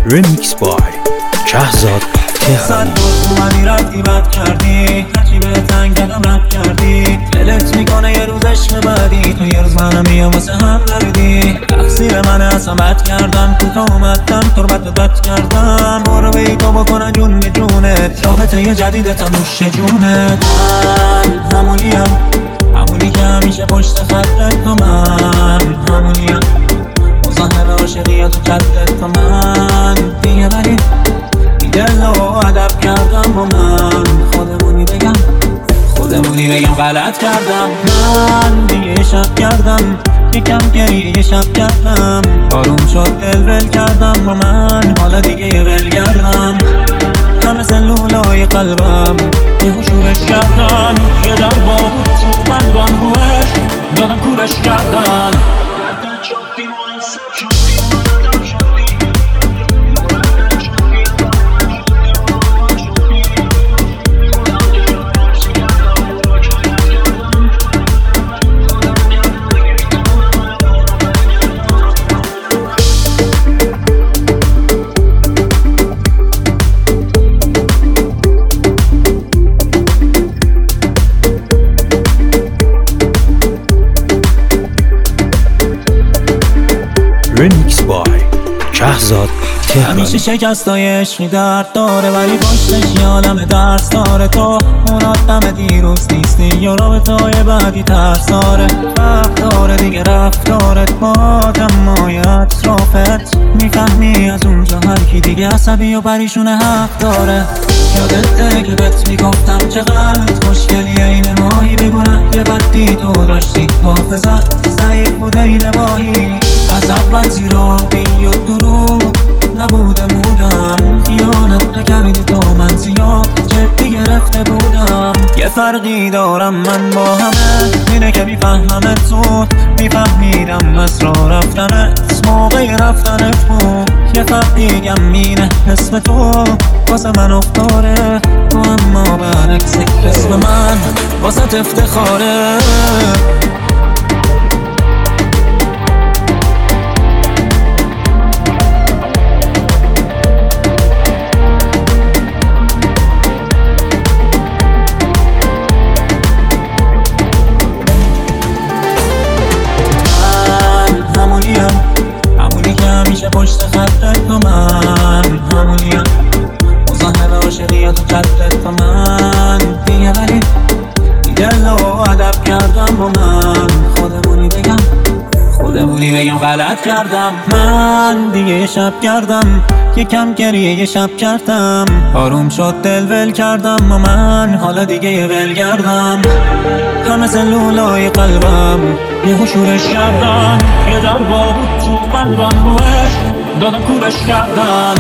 Remix by شهزاد صد بود اومدی رفتی بد کردی، هرچی به تنگلم رد کردی. دلت میکنه یه روز عشق بعدی، تو یه روز منم میام واسه هم نردی. تقصیر من اصلا بد کردم، کوتا اومدم تربت بد کردم. برو بی تو بکنه جون به جونت، رابطه یه جدیدت نوش جونت. من همونی که همیشه پشت خطت، تو من همونیم مظاهر عاشقیت و جدت. تو من دیگه ولی دل و ادب کردم با من، خودمونی بگم غلط کردم. من دیگه شب کردم، یکم گریه یه شب کردم. آروم شد دل ول کردم با من، حالا دیگه یه ول کردم. همه سلولای قلبم یه شورش کردن، یه در با تو بندان روش دادم کورش کردن. Remix by شهزاد همیشه شکستای عشقی درد داره، ولی پشتش یه عالم درس داره. تو اون آدم دیروز نیستی، یا رابطه‌های بعدی ترس داره. حق داره دیگه رفتارت با آدمای اطرافت، میفهمی از اونجا هر کی دیگه عصبی و پریشونه حق داره. یادته که بهت میگفتم چقدر خوشگلیه این ماهی، بگونه یه بدی تو داشتی، حافظت ضعیف بوده این ماهی. از اول زیرابی و دروغ نبوده بودم، خیانت نکردی تو، من زیاد جدی گرفته بودم. یه فرقی دارم من با همه، اینه که میفهممت زود، میفهمیدم اسرار رفتنت موقع رفتنت بود. یه فرق دیگم مینه اسم تو واسه من افتاره، تو اما برعکس اسم من واسه افتخاره. همونی که همیشه پشت خطت، تو من همونیم مظاهر عاشقیت و جدت. تو من دیگه ولی دل و ادب کردم با من، خودمونی بگم غلط کردم. من دیگه شب کردم، یکم گریه یه شب کردم. آروم شد دل ول کردم با من، حالا دیگه یه ول کردم. همه سلولای قلبم یه شورش کردن، یه در با تو بندان روش دادم کورش کردن.